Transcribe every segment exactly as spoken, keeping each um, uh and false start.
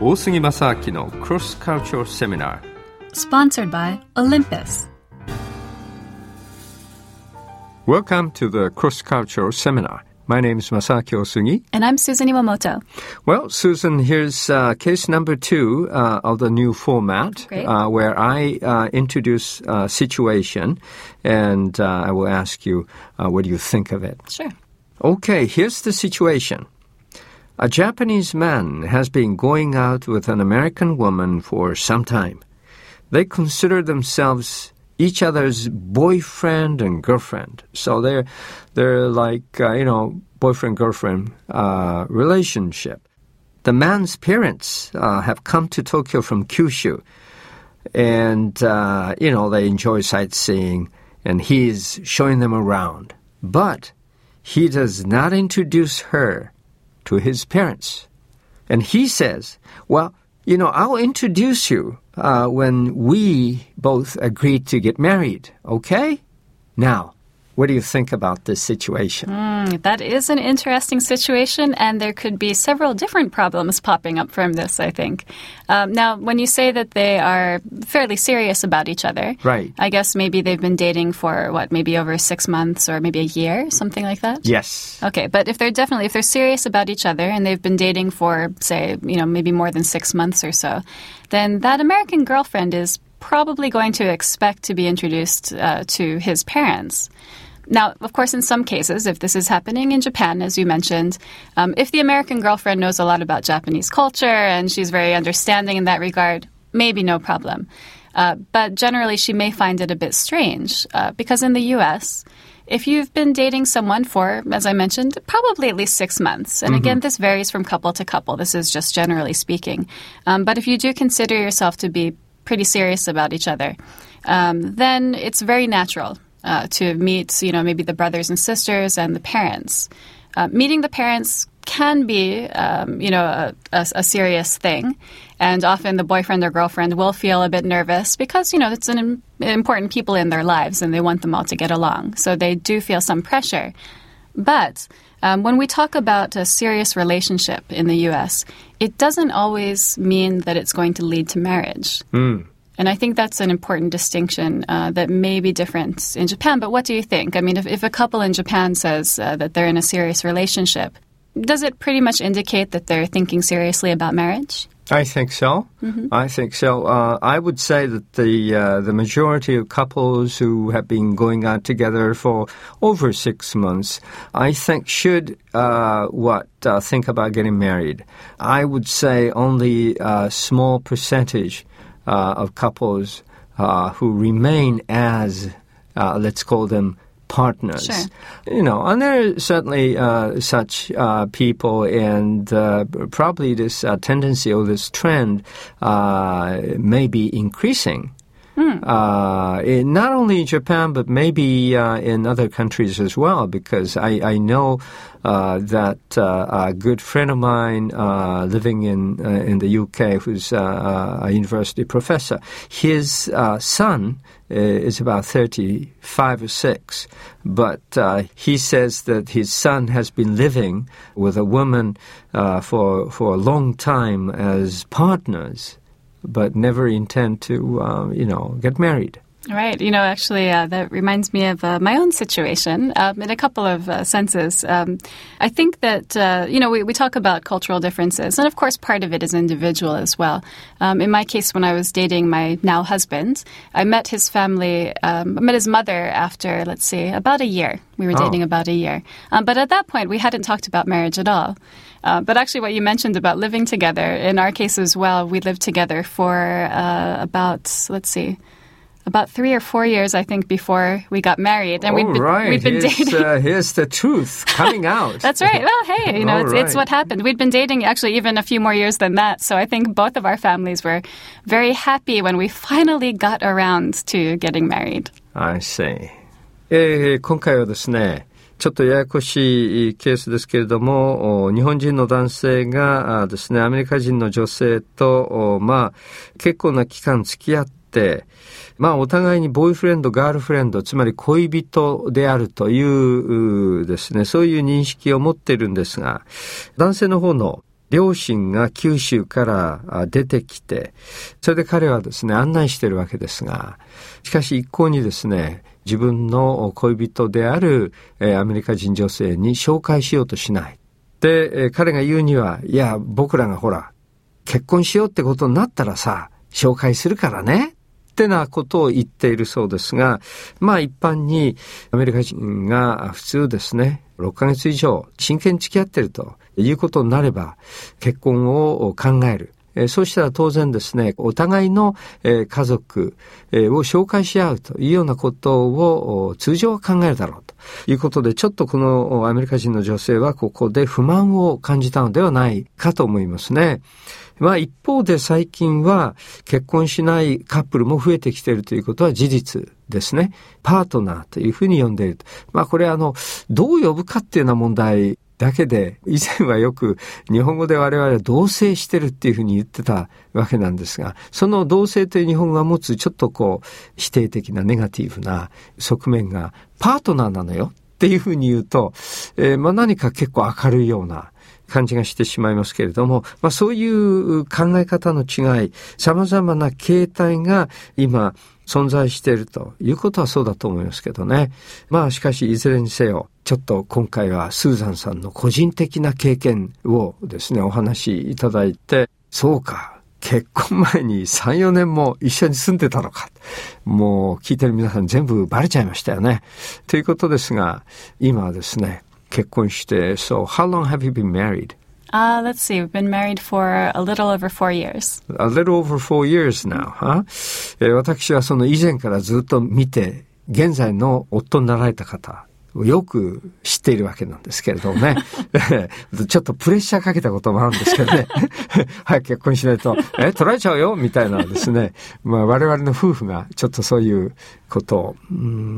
大杉正明の Cross Cultural Seminar Sponsored by Olympus. Welcome to the Cross Cultural Seminar. My name is Masaaki Osugi. And I'm Susan Iwamoto. Well, Susan, here's uh, case number two uh, of the new format uh, where I uh, introduce a situation and uh, I will ask you uh, what do you think of it. Sure. Okay, here's the situation. A Japanese man has been going out with an American woman for some time. They consider themselves each other's boyfriend and girlfriend. So they're they're like, uh, you know, boyfriend-girlfriend uh, relationship. The man's parents uh, have come to Tokyo from Kyushu. And, uh, you know, they enjoy sightseeing. And he's showing them around. But he does not introduce her to his parents. And he says, well, you know, I'll introduce you uh, when we both agree to get married, okay? Now, what do you think about this situation? Mm, that is an interesting situation, and there could be several different problems popping up from this, I think. Um, now, when you say that they are fairly serious about each other, right. I guess maybe they've been dating for, what, maybe over six months or maybe a year, something like that? Yes. Okay, but if they're definitely, if they're serious about each other and they've been dating for, say, you know, maybe more than six months or so, then that American girlfriend is probably going to expect to be introduced uh, to his parents. Now, of course, in some cases, if this is happening in Japan, as you mentioned, um, if the American girlfriend knows a lot about Japanese culture and she's very understanding in that regard, maybe no problem. Uh, but generally, she may find it a bit strange uh, because in the U S, if you've been dating someone for, as I mentioned, probably at least six months, and mm-hmm. again, this varies from couple to couple. This is just generally speaking. Um, but if you do consider yourself to be pretty serious about each other, um, then it's very natural Uh, to meet, you know, maybe the brothers and sisters and the parents. Uh, meeting the parents can be, um, you know, a, a, a serious thing. And often the boyfriend or girlfriend will feel a bit nervous because, you know, it's an important people in their lives and they want them all to get along. So they do feel some pressure. But um, when we talk about a serious relationship in the U S, it doesn't always mean that it's going to lead to marriage. Mm. And I think that's an important distinction uh, that may be different in Japan. But what do you think? I mean, if, if a couple in Japan says uh, that they're in a serious relationship, does it pretty much indicate that they're thinking seriously about marriage? I think so. Mm-hmm. I think so. Uh, I would say that the uh, the majority of couples who have been going out together for over six months, I think should uh, what uh, think about getting married. I would say only a small percentage Uh, of couples uh, who remain as, uh, let's call them, partners. Sure. You know, and there are certainly uh, such uh, people, and uh, probably this uh, tendency or this trend uh, may be increasing. Mm. Uh, in, not only in Japan, but maybe uh, in other countries as well, because I, I know uh, that uh, a good friend of mine uh, living in uh, in the U K, who's uh, a university professor, his uh, son is about thirty-five or six, but uh, he says that his son has been living with a woman uh, for for a long time as partners, but never intend to, um, you know, get married. Right. You know, actually, uh, that reminds me of uh, my own situation um, in a couple of uh, senses. Um, I think that, uh, you know, we, we talk about cultural differences, and of course, part of it is individual as well. Um, in my case, when I was dating my now husband, I met his family, um, I met his mother after, let's see, about a year. We were dating oh. about a year. Um, but at that point, we hadn't talked about marriage at all. Uh, but actually, what you mentioned about living together, in our case as well, we lived together for uh, about, let's see, about three or four years, I think, before we got married. And All we'd been, right. we'd been here's, dating. Uh, here's the truth coming out. That's right. Well, hey, you know, it's, right. it's what happened. We'd been dating actually even a few more years than that. So I think both of our families were very happy when we finally got around to getting married. I see. えー、今回はですね、ちょっとややこしいケースですけれども、日本人の男性がですね、アメリカ人の女性と、まあ、結構な期間付き合って、まあ、お互いにボーイフレンド、ガールフレンド、つまり恋人であるというですね、そういう認識を持っているんですが、男性の方の両親が九州から出てきて、それで彼はですね、案内しているわけですが、しかし一向にですね、自分の恋人であるアメリカ人女性に紹介しようとしない。で、彼が言うには、いや、僕らがほら、結婚しようってことになったらさ、紹介するからね。ってなことを言っているそうですが、まあ一般にアメリカ人が普通ですね、ろっかげつ以上真剣に付き合っているということになれば結婚を考える。えー、そうしたら当然ですね、お互いの、えー、家族、えー、を紹介し合うというようなことを通常は考えるだろうということで、ちょっとこのアメリカ人の女性はここで不満を感じたのではないかと思いますね。まあ一方で最近は結婚しないカップルも増えてきているということは事実ですね。パートナーというふうに呼んでいると。まあこれあの、どう呼ぶかっていうような問題だけで、以前はよく日本語で我々は同棲してるっていうふうに言ってたわけなんですが、その同棲という日本語が持つちょっとこう否定的なネガティブな側面がパートナーなのよっていうふうに言うと、えー、まあ何か結構明るいような感じがしてしまいますけれども、まあそういう考え方の違い、様々な形態が今存在しているということはそうだと思いますけどね。まあしかしいずれにせよ、ちょっと今回はスーザンさんの個人的な経験をですね、お話しいただいて、そうか、結婚前にさん、よねんも一緒に住んでたのか。もう聞いてる皆さん全部バレちゃいましたよね。ということですが、今はですね、結婚して、So, how long have you been married?Uh, let's see, we've been married for a little over four years. A little over four years now, huh? えー、私はその以前からずっと見て、現在の夫になられた方、よく知っているわけなんですけれどもね。ちょっとプレッシャーかけたこともあるんですけどね。はい、結婚しないと、え、取られちゃうよみたいなですね。まあ我々の夫婦がちょっとそういうことを、うん、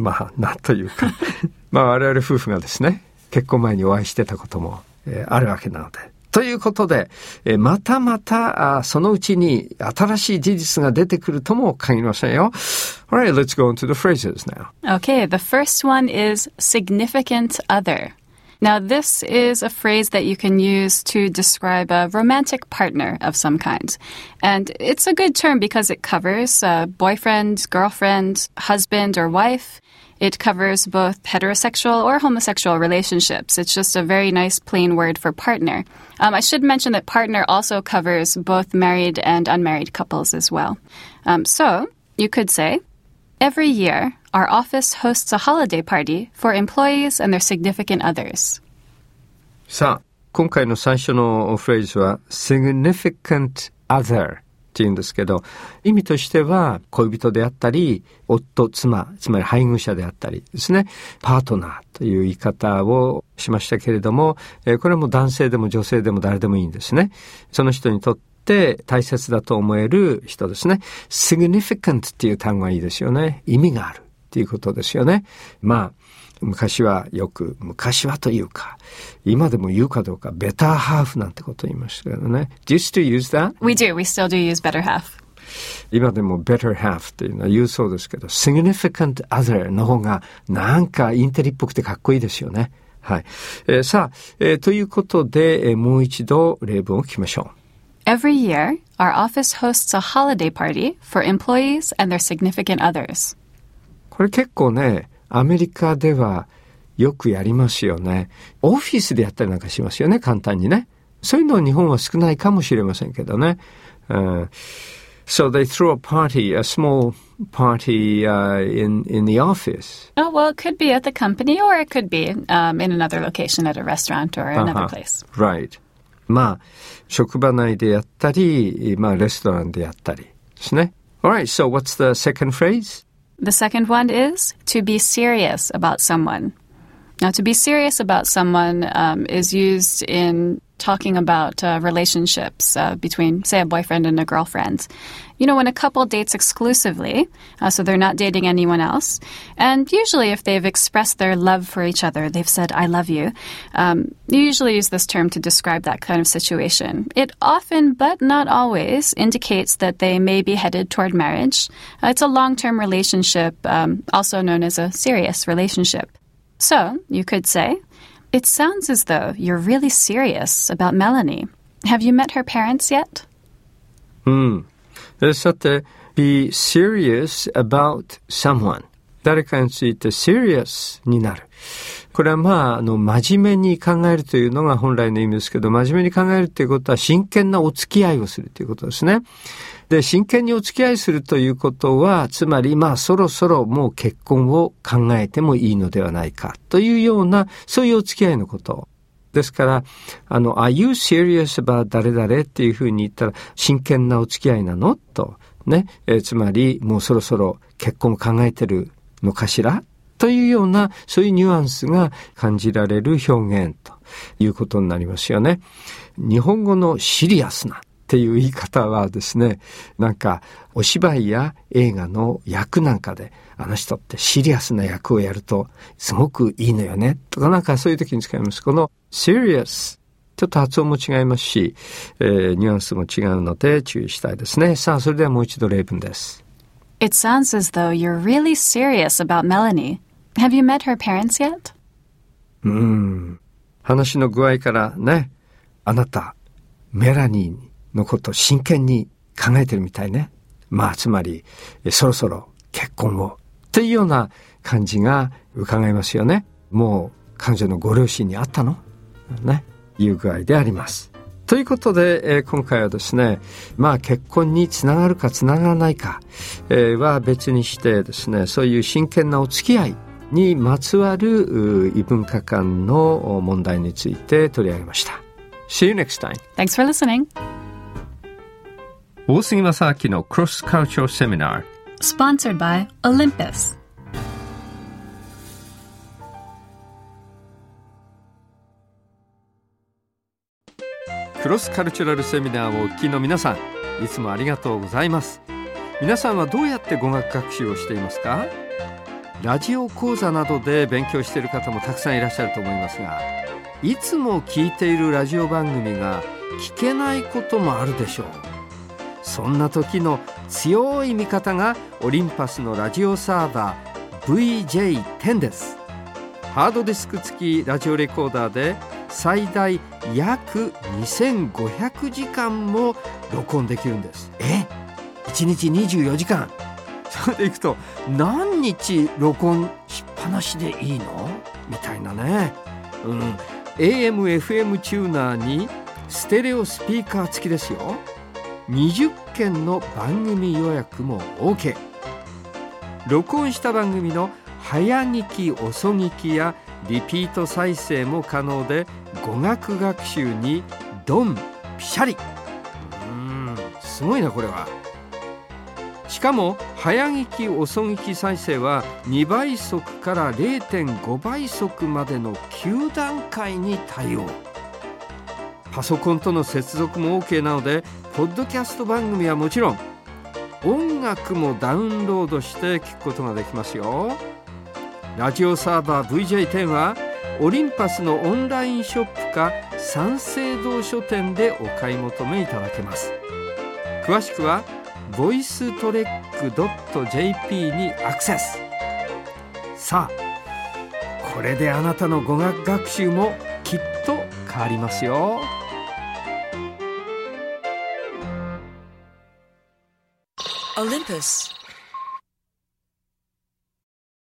まあ、なんというか。まあ我々夫婦がですね、結婚前にお会いしてたことも、えー、あるわけなので。ということで、えー、またまたあそのうちに新しい事実が出てくるとも限りませんよ。Alright, let's go into the phrases now. Okay, the first one is significant other. Now, this is a phrase that you can use to describe a romantic partner of some kind. And it's a good term because it covers uh, boyfriend, girlfriend, husband, or wife.It covers both heterosexual or homosexual relationships. It's just a very nice plain word for partner. Um, I should mention that partner also covers both married and unmarried couples as well. Um, so, you could say, every year, our office hosts a holiday party for employees and their significant others. さあ、今回の最初のフレーズは significant otherって言うんですけど、意味としては恋人であったり夫、妻、つまり配偶者であったりですね、パートナーという言い方をしましたけれども、えー、これはもう男性でも女性でも誰でもいいんですね。その人にとって大切だと思える人ですね。significant っていう単語がいいですよね。意味があるっていうことですよね。まあ昔はよく、昔はというか、今でも言うかどうか、ベターハーフなんてことを言いましたけどね。Do you still use that? We do. We still do use better half. 今でも better half というのは言うそうですけど、significant other の方がなんかインテリっぽくてかっこいいですよね。はい。えー、さあ、えー、ということで、えー、もう一度例文を聞きましょう。Every year, our office hosts a holiday party for employees and their significant others. これ結構ね、アメリカではよくやりますよね。オフィスでやったりなんかしますよね、簡単にね。そういうのは日本は少ないかもしれませんけどね。Uh, so they threw a party, a small party uh, in, in the office. Oh, well, it could be at the company or it could be um, in another location at a restaurant or another place. Right. まあ、職場内でやったり、まあ、レストランでやったりですね。Alright, so what's the second phrase?The second one is to be serious about someone. Now, to be serious about someone um, is used in talking about uh, relationships uh, between, say, a boyfriend and a girlfriend. You know, when a couple dates exclusively, uh, so they're not dating anyone else, and usually if they've expressed their love for each other, they've said, I love you, um, you usually use this term to describe that kind of situation. It often, but not always, indicates that they may be headed toward marriage. Uh, it's a long-term relationship, um, also known as a serious relationship. So, you could say, It sounds as though you're really serious about Melanie. Have you met her parents yet? うん。さて、be serious about someone。誰かについて serious になる。これはまあ、あの、真面目に考えるというのが本来の意味ですけど、真面目に考えるということは真剣なお付き合いをするということですね。で、真剣にお付き合いするということは、つまりまあ、そろそろもう結婚を考えてもいいのではないかというような、そういうお付き合いのこと。ですから、あの、Are you serious about 誰々っていうふうに言ったら、真剣なお付き合いなのと、ね、えー、つまりもうそろそろ結婚を考えてるのかしらというような、そういうニュアンスが感じられる表現ということになりますよね。日本語のシリアスなっていう言い方はですね、なんかお芝居や映画の役なんかで、あの人ってシリアスな役をやるとすごくいいのよねとか、なんかそういう時に使います。この serious、ちょっと発音も違いますし、えー、ニュアンスも違うので注意したいですね。さあ、それではもう一度例文です。 It sounds as though you're really serious about Melanie. Have you met her parents yet? うーん。話の具合からね、あなた、メラニーのこと真剣に考えてるみたいね。まあ、つまり、そろそろ結婚を。というような感じが伺えますよね。もう、彼女のご両親に会ったのね。いう具合であります。ということで、えー、今回はですね、まあ結婚につながるかつながらないか、えー、は別にしてですね、そういう真剣なお付き合いにまつわる異文化間の問題について取り上げました。See you next time. Thanks for listening. 大杉正明の Cross Cultural Seminar Sponsored by Olympus。 クロスカルチュラルセミナーをお聞きの皆さん、いつもありがとうございます。皆さんはどうやって語学学習をしていますか？ラジオ講座などで勉強している方もたくさんいらっしゃると思いますが、いつも聞いているラジオ番組が聞けないこともあるでしょう。そんな時の強い味方がオリンパスのラジオサーバー ブイジェイテン です。ハードディスク付きラジオレコーダーで最大約にせんごひゃくじかんも録音できるんです。え？いちにちにじゅうよじかん。それでいくと何日録音しっぱなしでいいの？みたいなね。うん。エーエムエフエム チューナーにステレオスピーカー付きですよ。にじゅっけんの番組予約も OK。録音した番組の早聞き遅聞きやリピート再生も可能で、語学学習にドンピシャリ。うーん、すごいなこれは。しかも早聞き遅聞き再生はにばい速から れいてんごばい速までのきゅうだんかいに対応。パソコンとの接続も OK なので、ポッドキャスト番組はもちろん音楽もダウンロードして聞くことができますよ。ラジオサーバー ブイジェイテン はオリンパスのオンラインショップか三省堂書店でお買い求めいただけます。詳しくは ボイストレックドットジェーピー にアクセス。さあ、これであなたの語学学習もきっと変わりますよ。 Olympus